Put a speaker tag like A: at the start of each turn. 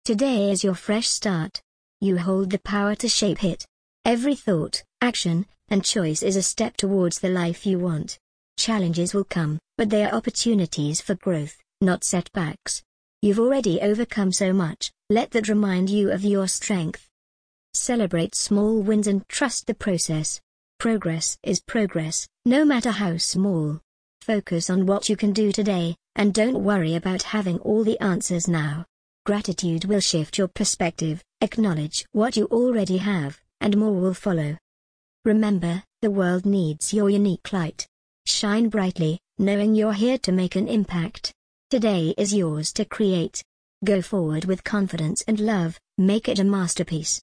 A: Today is your fresh start. You hold the power to shape it. Every thought, action, and choice is a step towards the life you want. Challenges will come, but they are opportunities for growth, not setbacks. You've already overcome so much, let that remind you of your strength. Celebrate small wins and trust the process. Progress is progress, no matter how small. Focus on what you can do today, and don't worry about having all the answers now. Gratitude will shift your perspective, acknowledge what you already have, and more will follow. Remember, the world needs your unique light. Shine brightly, knowing you're here to make an impact. Today is yours to create. Go forward with confidence and love, make it a masterpiece.